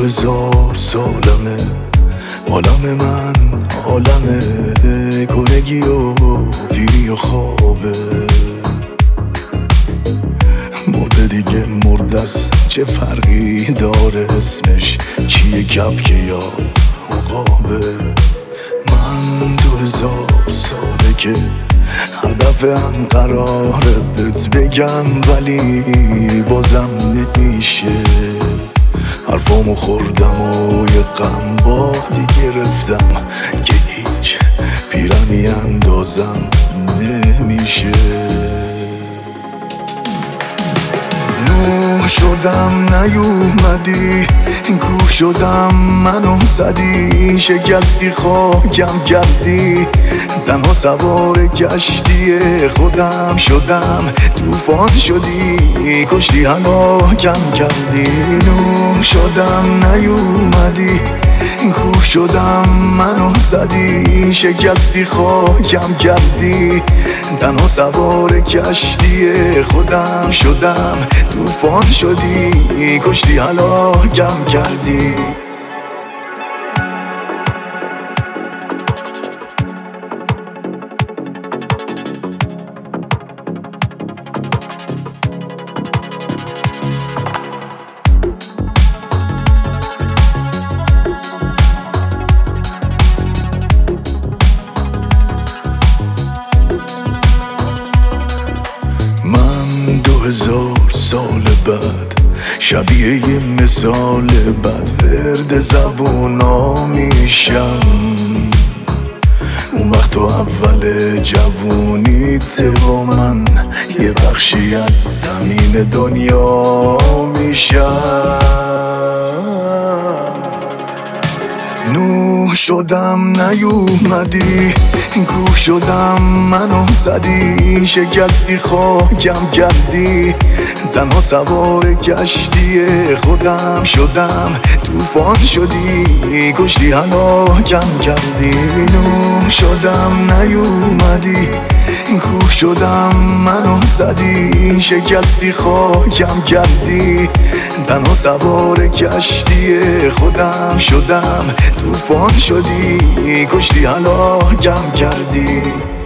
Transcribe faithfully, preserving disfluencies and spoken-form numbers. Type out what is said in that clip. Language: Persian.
هزار سالمه، عالم من عالم گلگی و پیری و خوابه. مرده دیگه مردست، چه فرقی داره اسمش چیه، کپکه یا عقابه. من دو هزار ساله که هر دفعه هم قراره بهت بگم، ولی بازم نمیشه. حرفامو خوردم و یه غم بادی گرفتم که هیچ پیرنی اندازم نمیشه. نوح شدم نیومدی، کوه شدم منو زدی، شکستی خاکم کردی، تنها سوار کشتی خودم شدم، طوفان شدی کشتی هلاکم کردی. نوح شدم نیومدی، کوه شدم منو زدی، شکستی خاکم کردی، تنها سوار کشتی خودم شدم، طوفان شدی کشتی هلاکم کردی. دو هزار سال بعد شبیه یه مثال بد ورد زبونا میشم. اون وقت تو اول جوونیت با من یه بخشی از زمین دنیا میشم. نوح شدم نیومدی، کوه شدم منو زدی، شکستی خاکم کردی، تنها سوار کشتی خودم شدم، طوفان شدی کشتی هلاکم کردی. نوح شدم نیومدی، کوه شدم منو زدی، شکستی خاکم کردی، تنها سوار کشتی خودم شدم، طوفان شدی کشتی هلاکم کردی.